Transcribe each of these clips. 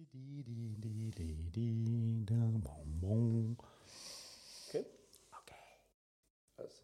Okay. Alles.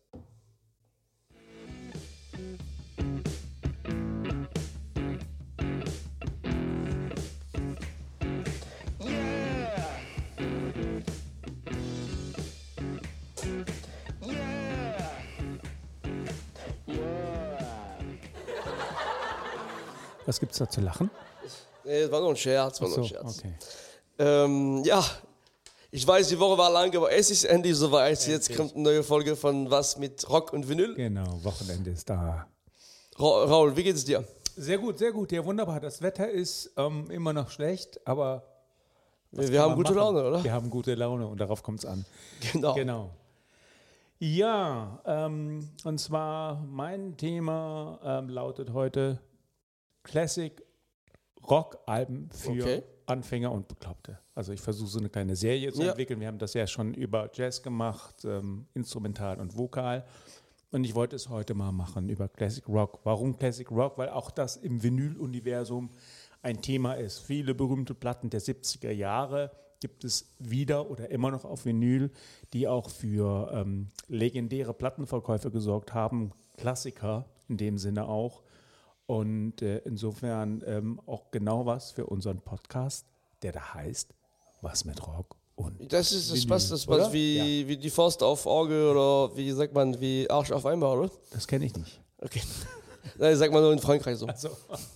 Was gibt's da zu lachen? Nee, das war nur ein Scherz. Okay. Ja, ich weiß, die Woche war lang, aber es ist endlich soweit. Endlich. Jetzt kommt eine neue Folge von Was mit Rock und Vinyl. Genau, Wochenende ist da. Raul, wie geht es dir? Sehr gut, ja wunderbar. Das Wetter ist immer noch schlecht, aber Wir haben gute Laune, oder? Wir haben gute Laune und darauf kommt es an. Genau. Ja, und zwar mein Thema lautet heute Classic Rock-Alben für Anfänger und Bekloppte. Also ich versuche so eine kleine Serie zu entwickeln. Wir haben das ja schon über Jazz gemacht, Instrumental und Vokal. Und ich wollte es heute mal machen über Classic Rock. Warum Classic Rock? Weil auch das im Vinyl-Universum ein Thema ist. Viele berühmte Platten der 70er Jahre gibt es wieder oder immer noch auf Vinyl, die auch für legendäre Plattenverkäufe gesorgt haben. Klassiker in dem Sinne auch. Und insofern auch genau was für unseren Podcast, der da heißt Was mit Rock und Das ist Vinyl, das passt wie die Faust auf Auge oder wie sagt man, wie Arsch auf Eimer, oder? Das kenne ich nicht. Okay. Nein, sagt man nur in Frankreich so. Also,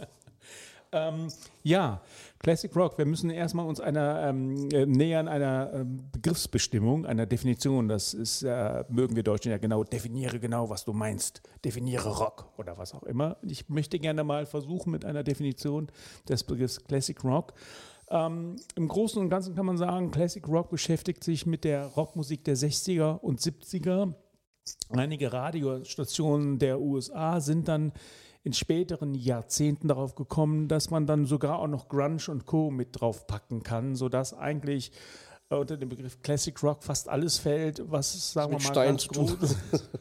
ja, Classic Rock. Wir müssen erstmal uns nähern einer Begriffsbestimmung, einer Definition. Das ist, mögen wir Deutschen ja genau, definiere genau, was du meinst. Definiere Rock oder was auch immer. Ich möchte gerne mal versuchen mit einer Definition des Begriffs Classic Rock. Im Großen und Ganzen kann man sagen, Classic Rock beschäftigt sich mit der Rockmusik der 60er und 70er. Einige Radiostationen der USA sind dann in späteren Jahrzehnten darauf gekommen, dass man dann sogar auch noch Grunge und Co. mit drauf packen kann, sodass eigentlich unter dem Begriff Classic Rock fast alles fällt, was, sagen wir mal, Stein ganz zu tun. groß.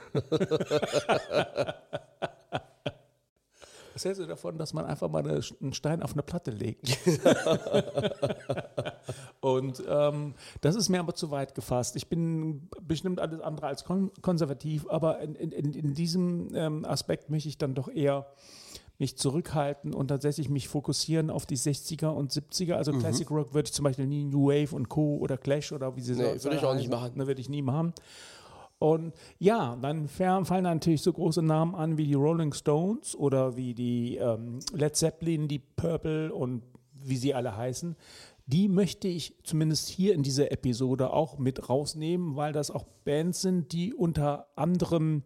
Was hältst du davon, dass man einfach mal einen Stein auf eine Platte legt? Und das ist mir aber zu weit gefasst. Ich bin bestimmt alles andere als konservativ, aber in diesem Aspekt möchte ich dann doch eher mich zurückhalten und tatsächlich mich fokussieren auf die 60er und 70er. Also Classic Rock würde ich zum Beispiel nie New Wave und Co. oder Clash oder wie sie Nee, würde ich auch nicht machen. Ne, würde ich nie machen. Und ja, dann fallen natürlich so große Namen an wie die Rolling Stones oder wie die Led Zeppelin, die Purple und wie sie alle heißen. Die möchte ich zumindest hier in dieser Episode auch mit rausnehmen, weil das auch Bands sind, die unter anderem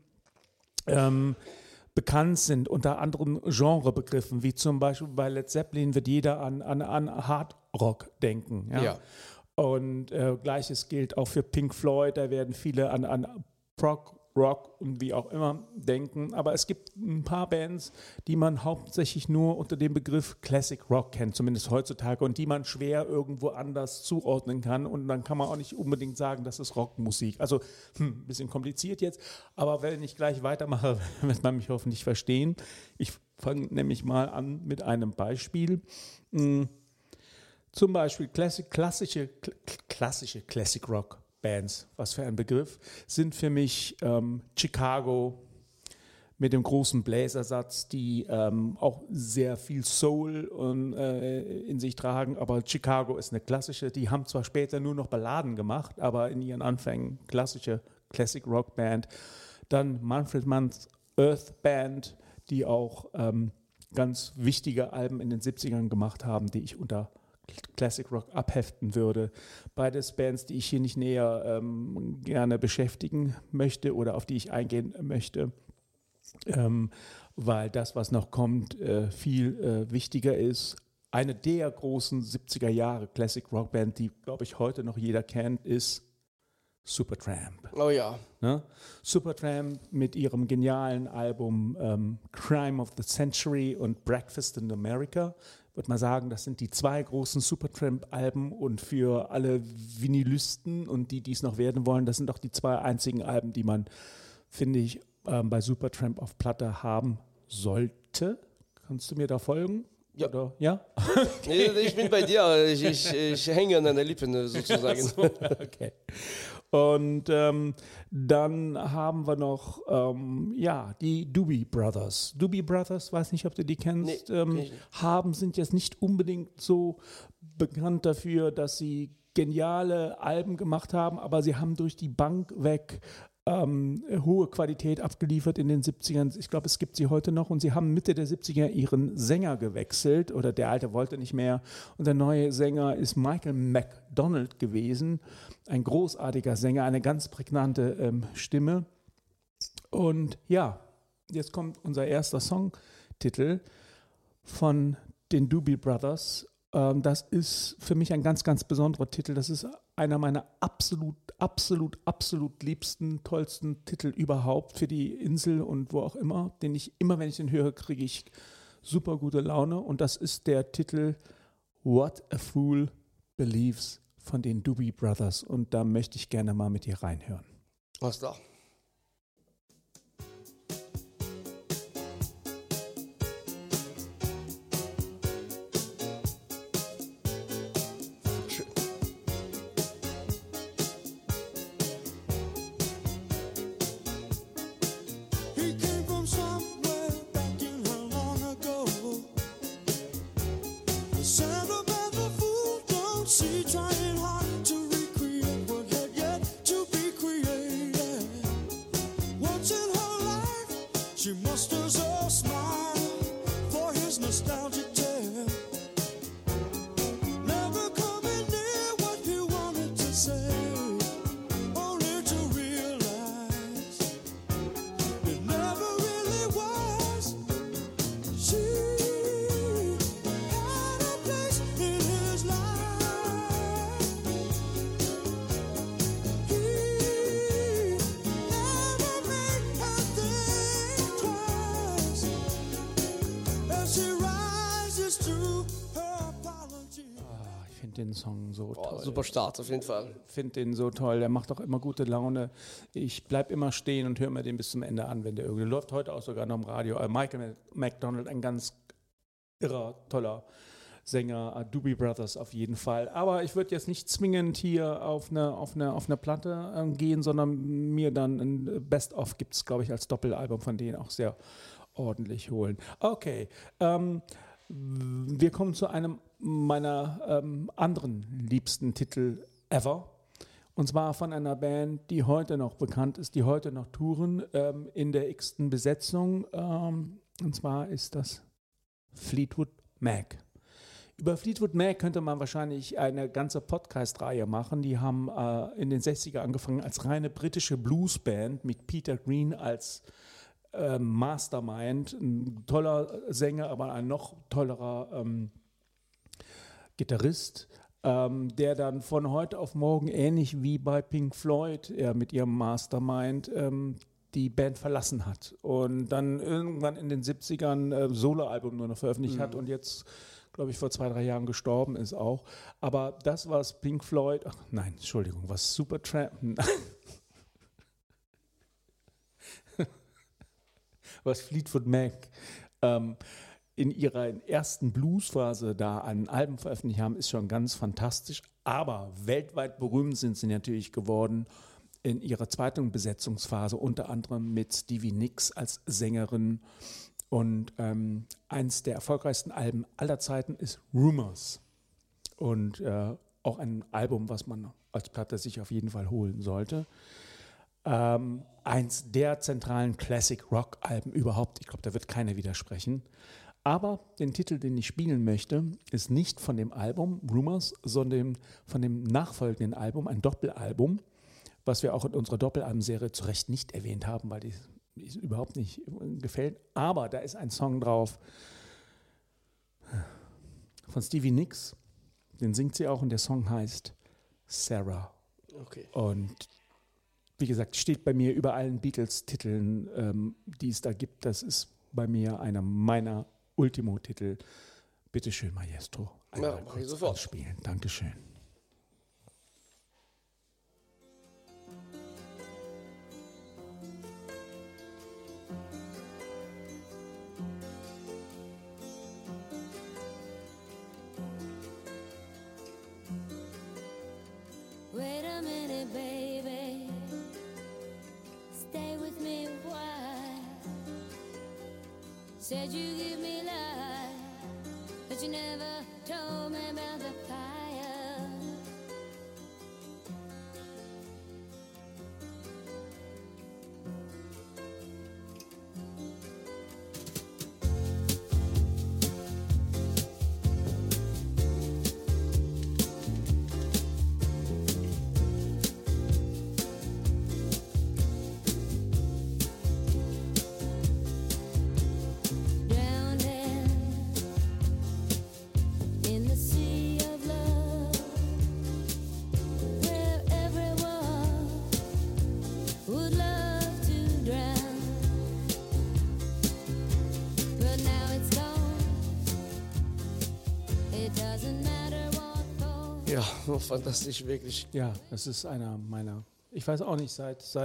bekannt sind, unter anderen Genrebegriffen, wie zum Beispiel bei Led Zeppelin wird jeder an Hard Rock denken. Ja. Und Gleiches gilt auch für Pink Floyd, da werden viele an Prog, Rock und wie auch immer denken. Aber es gibt ein paar Bands, die man hauptsächlich nur unter dem Begriff Classic Rock kennt, zumindest heutzutage, und die man schwer irgendwo anders zuordnen kann. Und dann kann man auch nicht unbedingt sagen, das ist Rockmusik. Also ein bisschen kompliziert jetzt, aber wenn ich gleich weitermache, wird man mich hoffentlich verstehen. Ich fange nämlich mal an mit einem Beispiel. Zum Beispiel klassische Classic Rock Bands, was für ein Begriff, sind für mich Chicago mit dem großen Bläsersatz, die auch sehr viel Soul in sich tragen, aber Chicago ist eine klassische, die haben zwar später nur noch Balladen gemacht, aber in ihren Anfängen klassische Classic Rock Band. Dann Manfred Mann's Earth Band, die auch ganz wichtige Alben in den 70ern gemacht haben, die ich unter Classic Rock abheften würde. Beides Bands, die ich hier nicht näher gerne beschäftigen möchte oder auf die ich eingehen möchte, weil das, was noch kommt, viel wichtiger ist. Eine der großen 70er Jahre Classic Rock Band, die, glaube ich, heute noch jeder kennt, ist Supertramp. Oh ja. Ne? Supertramp mit ihrem genialen Album Crime of the Century und Breakfast in America. Ich würde mal sagen, das sind die zwei großen Supertramp-Alben und für alle Vinylisten und die es noch werden wollen, das sind auch die zwei einzigen Alben, die man, finde ich, bei Supertramp auf Platte haben sollte. Kannst du mir da folgen? Ja. Oder? Ja? Nee, ich bin bei dir. Ich hänge an deinen Lippen sozusagen. So, okay. Und dann haben wir noch die Doobie Brothers. Doobie Brothers, weiß nicht, ob du die kennst, Nee, sind jetzt nicht unbedingt so bekannt dafür, dass sie geniale Alben gemacht haben, aber sie haben durch die Bank weg hohe Qualität abgeliefert in den 70ern. Ich glaube, es gibt sie heute noch und sie haben Mitte der 70er ihren Sänger gewechselt oder der alte wollte nicht mehr und der neue Sänger ist Michael McDonald gewesen, ein großartiger Sänger, eine ganz prägnante Stimme und ja, jetzt kommt unser erster Songtitel von den Doobie Brothers. Das ist für mich ein ganz, ganz besonderer Titel. Das ist einer meiner absolut liebsten, tollsten Titel überhaupt für die Insel und wo auch immer, den ich immer, wenn ich den höre, kriege ich super gute Laune. Und das ist der Titel What a Fool Believes von den Doobie Brothers. Und da möchte ich gerne mal mit dir reinhören. Was da? Den Song so toll. Super Start, auf jeden Fall. Ich finde den so toll. Der macht auch immer gute Laune. Ich bleibe immer stehen und höre mir den bis zum Ende an, wenn der irgendwie läuft. Heute auch sogar noch im Radio. Michael McDonald, ein ganz irrer, toller Sänger. Doobie Brothers auf jeden Fall. Aber ich würde jetzt nicht zwingend hier auf eine Platte gehen, sondern mir dann ein Best-of gibt es, glaube ich, als Doppelalbum von denen auch sehr ordentlich holen. Okay, wir kommen zu einem meiner anderen liebsten Titel ever. Und zwar von einer Band, die heute noch bekannt ist, die heute noch touren, in der x-ten Besetzung. Und zwar ist das Fleetwood Mac. Über Fleetwood Mac könnte man wahrscheinlich eine ganze Podcast-Reihe machen. Die haben in den 60er angefangen als reine britische Bluesband mit Peter Green als Mastermind, ein toller Sänger, aber ein noch tollerer Gitarrist, der dann von heute auf morgen, ähnlich wie bei Pink Floyd mit ihrem Mastermind, die Band verlassen hat und dann irgendwann in den 70ern Soloalbum nur noch veröffentlicht hat und jetzt, glaube ich, vor 2-3 Jahren gestorben ist auch. Aber das, was Pink Floyd, was Supertramp, was Fleetwood Mac in ihrer ersten Bluesphase da an Alben veröffentlicht haben, ist schon ganz fantastisch. Aber weltweit berühmt sind sie natürlich geworden in ihrer zweiten Besetzungsphase, unter anderem mit Stevie Nicks als Sängerin. Und eins der erfolgreichsten Alben aller Zeiten ist Rumors. Und auch ein Album, was man als Platte sich auf jeden Fall holen sollte. Eins der zentralen Classic-Rock-Alben überhaupt. Ich glaube, da wird keiner widersprechen. Aber den Titel, den ich spielen möchte, ist nicht von dem Album Rumors, sondern von dem nachfolgenden Album, ein Doppelalbum, was wir auch in unserer Doppelalbumserie zu Recht nicht erwähnt haben, weil die überhaupt nicht gefällt. Aber da ist ein Song drauf von Stevie Nicks, den singt sie auch und der Song heißt Sarah. Okay. Und wie gesagt, steht bei mir über allen Beatles-Titeln, die es da gibt. Das ist bei mir einer meiner Ultimo-Titel. Bitte schön, Maestro. Ja, mach ich sofort. Spielen. Dankeschön. baby, stay with me a while. Said you give me life, but you never told me about the fire. Ja, fantastisch, wirklich. Ja, das ist einer meiner, ich weiß auch nicht,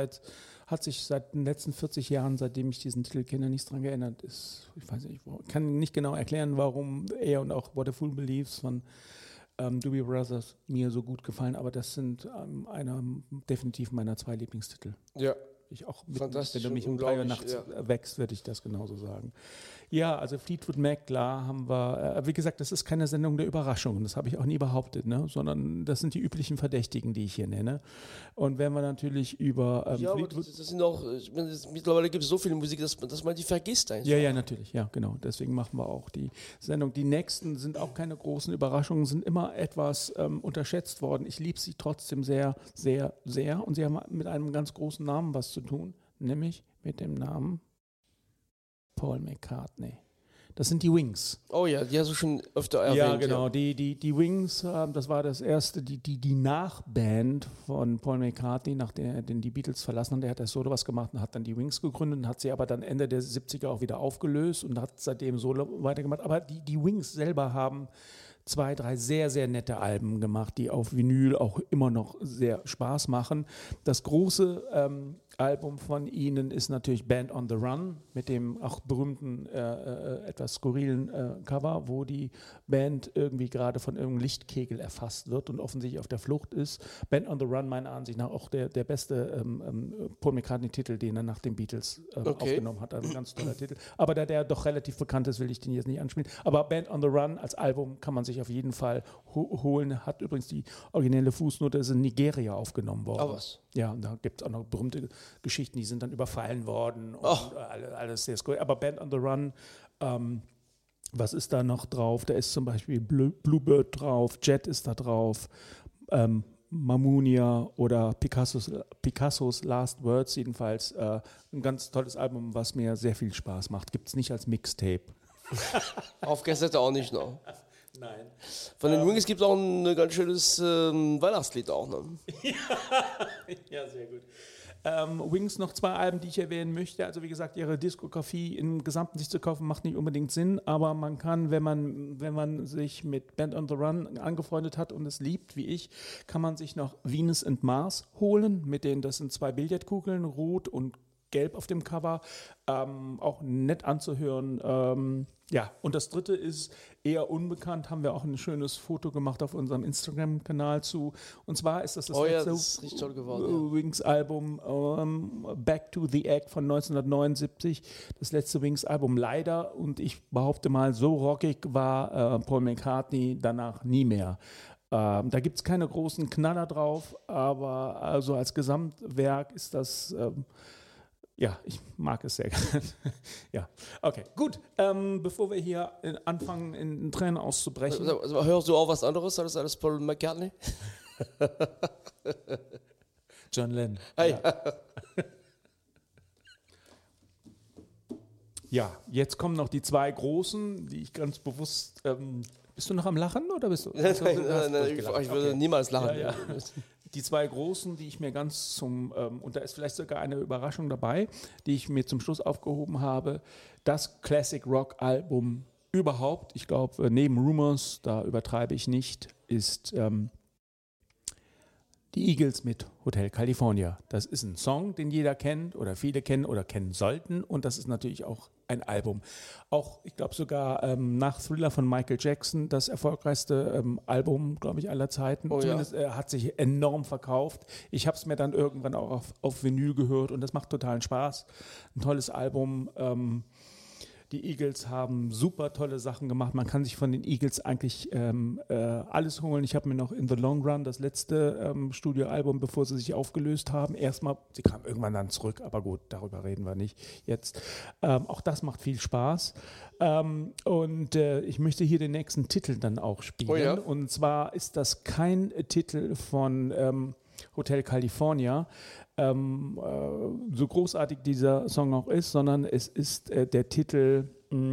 hat sich seit den letzten 40 Jahren, seitdem ich diesen Titel kenne, nichts dran geändert. Ich weiß nicht, kann nicht genau erklären, warum er und auch What a Fool Believes von Doobie Brothers mir so gut gefallen, aber das sind definitiv meiner 2 Lieblingstitel. Ja. Ich auch Fantastisch. Wenn du mich um 3 Uhr nachts wächst, würde ich das genauso sagen. Ja, also Fleetwood Mac, klar, haben wir, wie gesagt, das ist keine Sendung der Überraschungen, das habe ich auch nie behauptet, ne? Sondern das sind die üblichen Verdächtigen, die ich hier nenne. Und wenn wir natürlich über ja, aber das sind auch, ich meine, mittlerweile gibt es so viel Musik, dass man die vergisst einfach. Ja, natürlich, ja, genau. Deswegen machen wir auch die Sendung. Die nächsten sind auch keine großen Überraschungen, sind immer etwas unterschätzt worden. Ich liebe sie trotzdem sehr, sehr, sehr. Und sie haben mit einem ganz großen Namen was zu tun, nämlich mit dem Namen Paul McCartney. Das sind die Wings. Oh ja, die hast du schon öfter erwähnt. Ja, genau. Ja. Die Wings, das war das erste, die Nachband von Paul McCartney, nachdem er die Beatles verlassen hat. Der hat Solo was gemacht und hat dann die Wings gegründet und hat sie aber dann Ende der 70er auch wieder aufgelöst und hat seitdem Solo weitergemacht. Aber die Wings selber haben 2, 3 sehr, sehr nette Alben gemacht, die auf Vinyl auch immer noch sehr Spaß machen. Das große Album von ihnen ist natürlich Band on the Run mit dem auch berühmten, etwas skurrilen Cover, wo die Band irgendwie gerade von irgendeinem Lichtkegel erfasst wird und offensichtlich auf der Flucht ist. Band on the Run, meiner Ansicht nach, auch der beste Paul McCartney-Titel, den er nach den Beatles aufgenommen hat. Ein ganz toller Titel. Aber da der doch relativ bekannt ist, will ich den jetzt nicht anspielen. Aber Band on the Run als Album kann man sich auf jeden Fall holen. Hat übrigens die originelle Fußnote, ist in Nigeria aufgenommen worden. Oh, was? Ja, und da gibt es auch noch berühmte Geschichten, die sind dann überfallen worden und alles sehr skurril. Aber Band on the Run, was ist da noch drauf? Da ist zum Beispiel Bluebird drauf, Jet ist da drauf, Mamunia oder Picassos Last Words jedenfalls. Ein ganz tolles Album, was mir sehr viel Spaß macht. Gibt es nicht als Mixtape. Auf Kassette auch nicht noch. Nein. Von den Wings gibt es auch ein ganz schönes Weihnachtslied auch. Ne? Ja, sehr gut. Wings noch 2 Alben, die ich erwähnen möchte. Also wie gesagt, ihre Diskografie im Gesamten sich zu kaufen, macht nicht unbedingt Sinn, aber man kann, wenn man sich mit Band on the Run angefreundet hat und es liebt, wie ich, kann man sich noch Venus and Mars holen, das sind 2 Billardkugeln, rot und gelb auf dem Cover, auch nett anzuhören. Ja, und das dritte ist eher unbekannt, haben wir auch ein schönes Foto gemacht auf unserem Instagram-Kanal zu. Und zwar ist das letzte Wings-Album Back to the Egg von 1979, das letzte Wings-Album leider. Und ich behaupte mal, so rockig war Paul McCartney danach nie mehr. Da gibt es keine großen Knaller drauf, aber also als Gesamtwerk ist das... ja, ich mag es sehr gerne. Ja, okay, gut. Bevor wir hier anfangen, in Tränen auszubrechen. Also, hörst du auch was anderes als alles Paul McCartney? John Lennon. Hey. Ja, jetzt kommen noch die 2 großen, die ich ganz bewusst... bist du noch am Lachen oder bist du? Nein, ich würde niemals lachen. Ja. Die 2 großen, die ich mir ganz und da ist vielleicht sogar eine Überraschung dabei, die ich mir zum Schluss aufgehoben habe, das Classic Rock Album überhaupt, ich glaube, neben Rumors, da übertreibe ich nicht, ist die Eagles mit Hotel California. Das ist ein Song, den jeder kennt oder viele kennen oder kennen sollten und das ist natürlich auch ein Album. Auch, ich glaube sogar nach Thriller von Michael Jackson, das erfolgreichste Album, glaube ich, aller Zeiten. Oh, Zumindest hat sich enorm verkauft. Ich habe es mir dann irgendwann auch auf Vinyl gehört und das macht totalen Spaß. Ein tolles Album. Die Eagles haben super tolle Sachen gemacht. Man kann sich von den Eagles eigentlich alles holen. Ich habe mir noch In the Long Run, das letzte Studioalbum, bevor sie sich aufgelöst haben, sie kamen irgendwann dann zurück, aber gut, darüber reden wir nicht jetzt. Auch das macht viel Spaß. Und ich möchte hier den nächsten Titel dann auch spielen. Oh ja. Und zwar ist das kein Titel von Hotel California, so großartig dieser Song auch ist, sondern es ist der Titel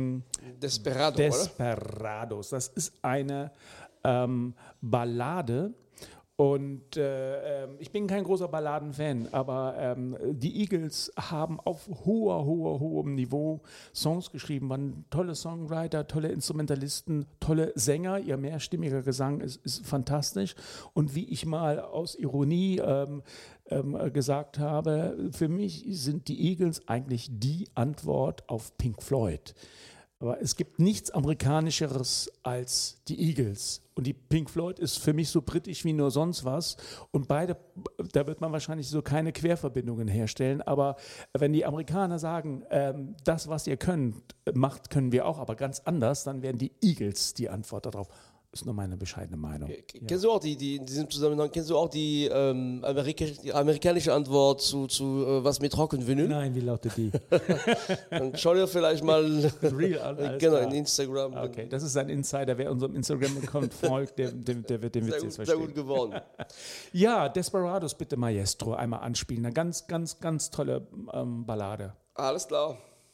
Desperados. Das ist eine Ballade und ich bin kein großer Balladenfan, aber die Eagles haben auf hohem Niveau Songs geschrieben, waren tolle Songwriter, tolle Instrumentalisten, tolle Sänger, ihr mehrstimmiger Gesang ist fantastisch und wie ich mal aus Ironie gesagt habe, für mich sind die Eagles eigentlich die Antwort auf Pink Floyd. Aber es gibt nichts Amerikanischeres als die Eagles. Und die Pink Floyd ist für mich so britisch wie nur sonst was. Und beide, da wird man wahrscheinlich so keine Querverbindungen herstellen. Aber wenn die Amerikaner sagen, das, was ihr könnt, macht, können wir auch, aber ganz anders, dann wären die Eagles die Antwort darauf. Ist nur meine bescheidene Meinung. Kennst du auch in diesem Zusammenhang, die amerikanische Antwort zu was mit Rock'n'Vinyl? Nein, wie lautet die? Dann schau dir vielleicht mal Real an. genau, in Instagram. Okay, das ist ein Insider. Wer unserem Instagram-Account folgt, der wird den Witz jetzt verstehen. Sehr gut geworden. Ja, Desperados bitte Maestro einmal anspielen. Eine ganz, ganz, ganz tolle Ballade. Alles klar.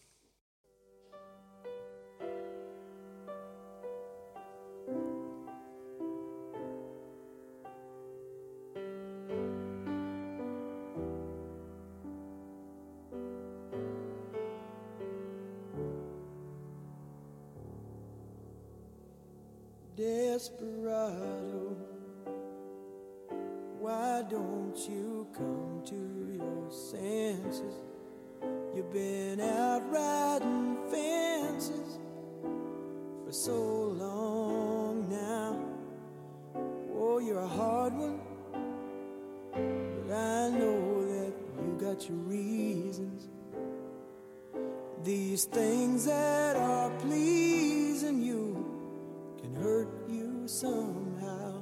Desperado, why don't you come to your senses? You've been out riding fences for so long now. Oh, you're a hard one, but I know that you got your reasons. These things that are pleasing you can hurt you somehow.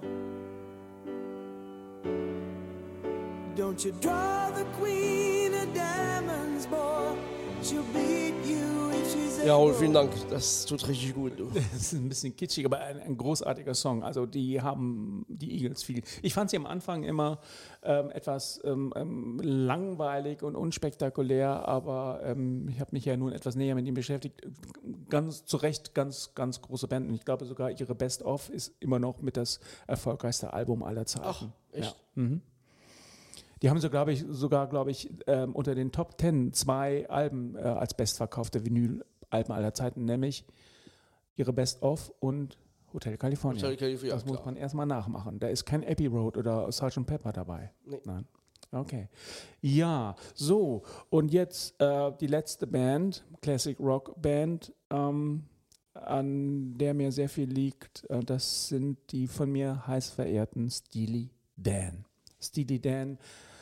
Don't you draw the queen of diamonds, boy. She'll beat you if she's Ja, Raoul, vielen Dank. Das tut richtig gut. Du. Das ist ein bisschen kitschig, aber ein großartiger Song. Also die haben die Eagles viel. Ich fand sie am Anfang immer etwas langweilig und unspektakulär, aber ich habe mich ja nun etwas näher mit ihm beschäftigt. Ganz zu Recht, ganz, ganz große Band. Und ich glaube sogar, ihre Best-of ist immer noch mit das erfolgreichste Album aller Zeiten. Ach, echt? Ja. Mhm. Die haben so, glaube ich, unter den Top 10 2 Alben als bestverkaufte Vinyl-Alben aller Zeiten, nämlich ihre Best-of und Hotel California. Hotel California, das muss klar. man erstmal nachmachen. Da ist kein Abbey Road oder Sgt. Pepper dabei. Nee. Nein. Okay. Ja, so. Und jetzt die letzte Band, Classic Rock Band, an der mir sehr viel liegt. Das sind die von mir heiß verehrten Steely Dan. Steely Dan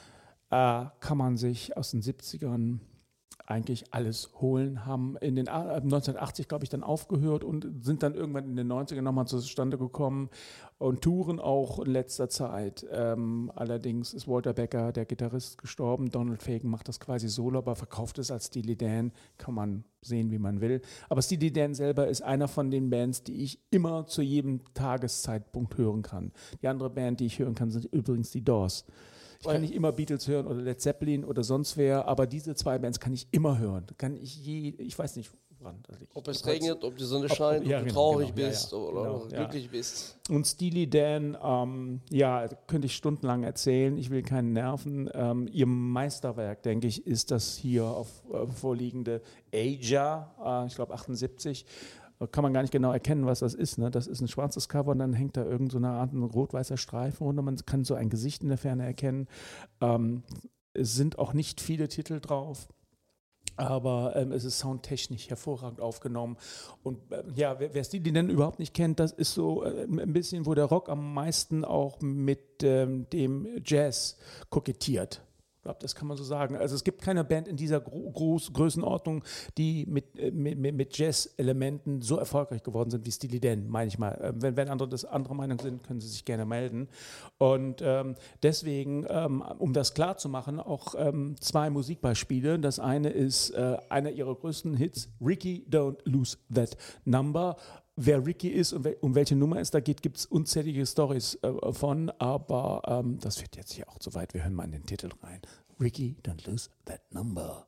kann man sich aus den 70ern eigentlich alles holen, haben in den 1980, glaube ich, dann aufgehört und sind dann irgendwann in den 90ern nochmal zustande gekommen und touren auch in letzter Zeit. Allerdings ist Walter Becker, der Gitarrist, gestorben. Donald Fagen macht das quasi solo, aber verkauft es als Steely Dan. Kann man sehen, wie man will. Aber Steely Dan selber ist einer von den Bands, die ich immer zu jedem Tageszeitpunkt hören kann. Die andere Band, die ich hören kann, sind übrigens die Doors. Ich kann nicht immer Beatles hören oder Led Zeppelin oder sonst wer, aber diese zwei Bands kann ich immer hören. Ich weiß nicht, woran das liegt. Ob es regnet, ob die Sonne scheint, ob du traurig bist oder genau, glücklich bist. Und Steely Dan, könnte ich stundenlang erzählen, ich will keinen nerven. Ihr Meisterwerk, denke ich, ist das hier auf vorliegende Aja, ich glaube 78. Kann man gar nicht genau erkennen, was das ist. Ne? Das ist ein schwarzes Cover und dann hängt da irgend so eine Art ein rot-weißer Streifen und man kann so ein Gesicht in der Ferne erkennen. Es sind auch nicht viele Titel drauf. Aber es ist soundtechnisch hervorragend aufgenommen. Und ja, wer Steely Dan überhaupt nicht kennt, das ist so ein bisschen, wo der Rock am meisten auch mit dem Jazz kokettiert. Ich glaube, das kann man so sagen. Also es gibt keine Band in dieser Größenordnung, die mit Jazz-Elementen so erfolgreich geworden sind wie Steely Dan, meine ich mal. Wenn andere das anderer Meinung sind, können sie sich gerne melden. Und deswegen, um das klar zu machen, auch 2 Musikbeispiele. Das eine ist einer ihrer größten Hits, Ricky, Don't Lose That Number. Wer Ricky ist und um welche Nummer es da geht, gibt es unzählige Storys von, aber das wird jetzt hier auch zu weit. Wir hören mal in den Titel rein. Ricky, don't lose that number.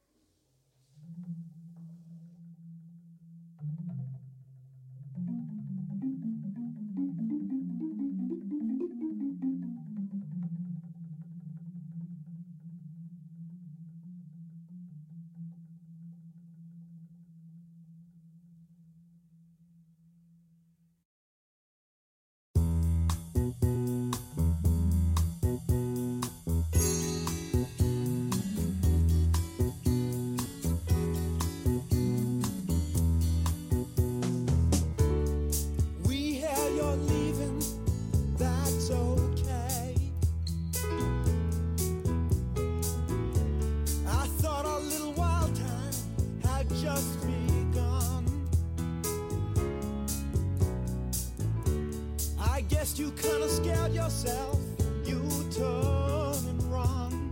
You kind of scared yourself, you turn and run.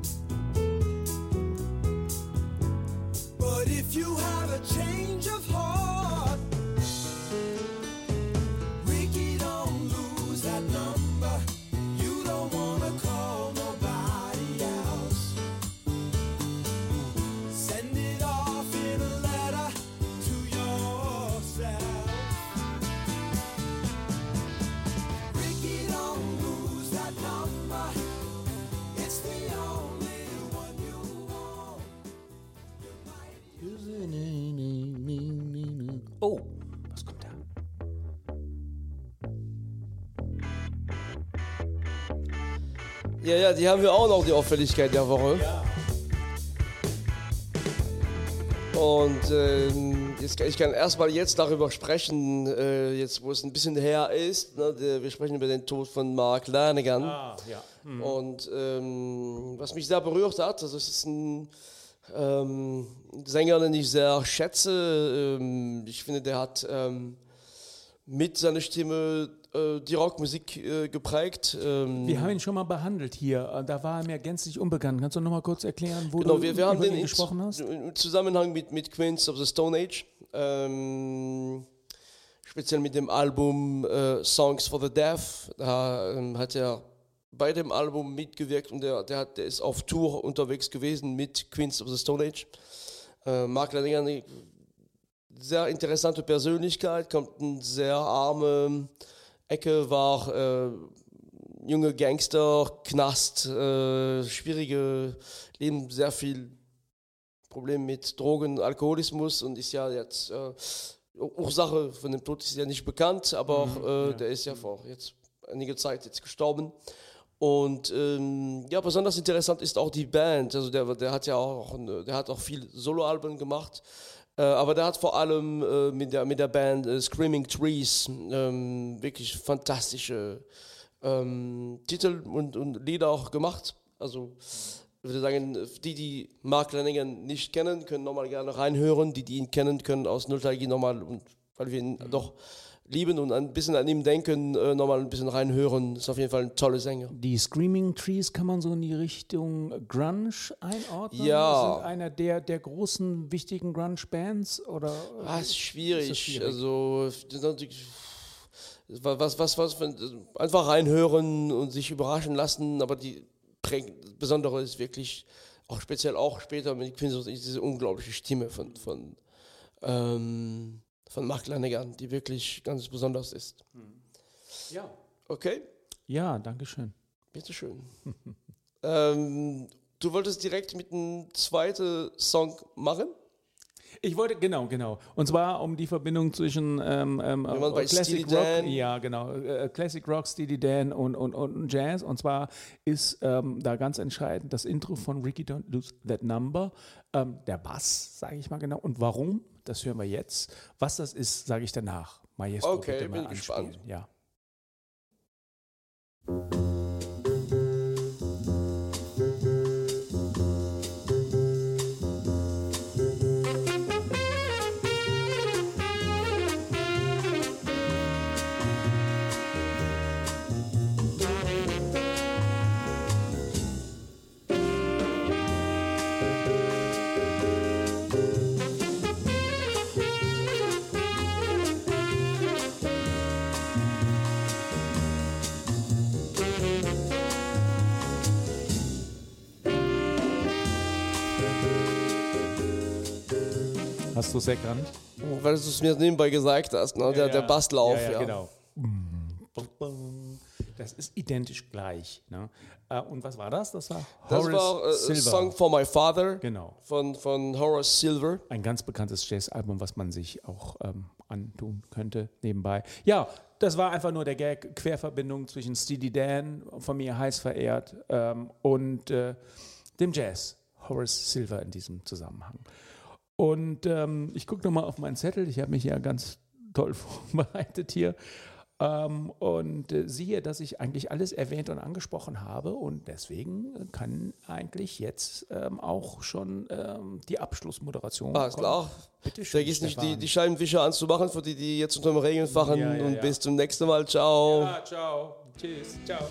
But if you have a change of heart, Ricky, don't lose that number. You don't wanna call nobody else. Send it off in a letter to yourself. Oh, was kommt da? Ja, die haben wir auch noch, die Auffälligkeit der Woche. Ja. Und ich kann erstmal jetzt darüber sprechen, jetzt wo es ein bisschen her ist. Ne, wir sprechen über den Tod von Mark Lanegan. Ah, ja. Mhm. Und was mich sehr berührt hat, also es ist ein Sänger, den ich sehr schätze. Ich finde, der hat mit seiner Stimme die Rockmusik geprägt. Wir haben ihn schon mal behandelt hier. Da war er mir gänzlich unbekannt. Kannst du noch mal kurz erklären, wo Genau, du wir haben über den ihn gesprochen hast? im Zusammenhang mit Queens of the Stone Age. Speziell mit dem Album Songs for the Deaf. Da hat er bei dem Album mitgewirkt und der ist auf Tour unterwegs gewesen mit Queens of the Stone Age. Mark Lanegan, eine sehr interessante Persönlichkeit, kommt in sehr arme Ecke, war junge Gangster, Knast, schwierige Leben, sehr viel Probleme mit Drogen, Alkoholismus und ist ja jetzt Ursache von dem Tod ist ja nicht bekannt, aber auch, der ist ja vor jetzt einige Zeit jetzt gestorben. Und ja, besonders interessant ist auch die Band. Also der hat ja auch, der hat auch viel Soloalben gemacht, aber der hat vor allem mit der Band Screaming Trees wirklich fantastische Titel und Lieder auch gemacht. Also ich würde sagen, die Mark Lanegan nicht kennen, können nochmal gerne reinhören. Die ihn kennen, können aus Nostalgie nochmal, weil wir ihn doch lieben und ein bisschen an ihm denken, nochmal ein bisschen reinhören. Ist auf jeden Fall ein toller Sänger. Die Screaming Trees kann man so in die Richtung Grunge einordnen? Ja. Sind einer der großen, wichtigen Grunge-Bands? Oder Ist schwierig. Ist das schwierig? Also, einfach reinhören und sich überraschen lassen, aber die Besondere ist wirklich, auch speziell auch später mit Queens of the Stone Age, diese unglaubliche Stimme von Mark Lanegan, die wirklich ganz besonders ist. Ja. Okay? Ja, danke schön. Bitteschön. Du wolltest direkt mit einem zweiten Song machen? Ich wollte, genau. Und zwar um die Verbindung zwischen bei Classic Steely Rock, Dan. ja genau, Classic Rock, Steely Dan und Jazz. Und zwar ist da ganz entscheidend das Intro von Ricky Don't Lose That Number, der Bass, sage ich mal genau. Und warum? Das hören wir jetzt. Was das ist, sage ich danach. Maestro, Okay, bitte mal bin anspielen. gespannt. Ja. Hast du es erkannt? Weil du es mir nebenbei gesagt hast, ne? der Basslauf. Ja, genau. Das ist identisch gleich. Ne? Und was war das? Das war Das Horace war Silver. Song for My Father Genau. von Horace Silver. Ein ganz bekanntes Jazzalbum, was man sich auch antun könnte nebenbei. Ja, das war einfach nur der Gag, Querverbindung zwischen Steely Dan, von mir heiß verehrt, und dem Jazz, Horace Silver in diesem Zusammenhang. Und ich gucke nochmal auf meinen Zettel, ich habe mich ja ganz toll vorbereitet hier. Und siehe, dass ich eigentlich alles erwähnt und angesprochen habe und deswegen kann eigentlich jetzt auch schon die Abschlussmoderation Alles kommen. klar. Bitte schön, Vergiss nicht, Stefan. die Scheibenwischer anzumachen, für die jetzt unter dem Regen fahren. Ja, und ja. bis zum nächsten Mal. Ciao. Ja, ciao. Tschüss. Ciao.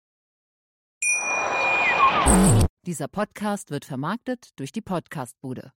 Dieser Podcast wird vermarktet durch die Podcastbude.